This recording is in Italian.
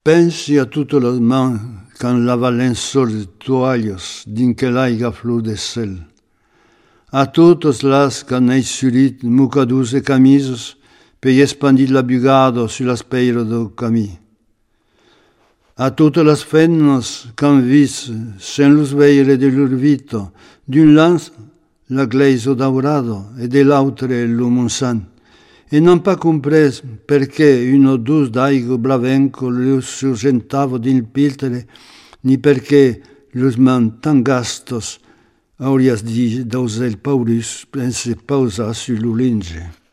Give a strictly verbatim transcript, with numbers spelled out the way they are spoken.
Pensi a toutes les mains quand la lençol de toalles din que l'aigua flor de cel. A totes les que n'hai surit mocadors e camises per espandir la bugada sur l'espeira del camí. A totes les feines qu'han vist sen los veire de lor vita, d'un lance la gleisa daurada e de l'altre il monsan, e n'han pas compres perché uno dus d'aigua blavenco lo surgentava din piltere, ni perché los man tan gastos aurias di dausel paurus pense pausa sur l'ulinge.